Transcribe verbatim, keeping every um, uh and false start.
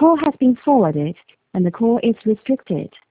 call has been forwarded and the call is restricted.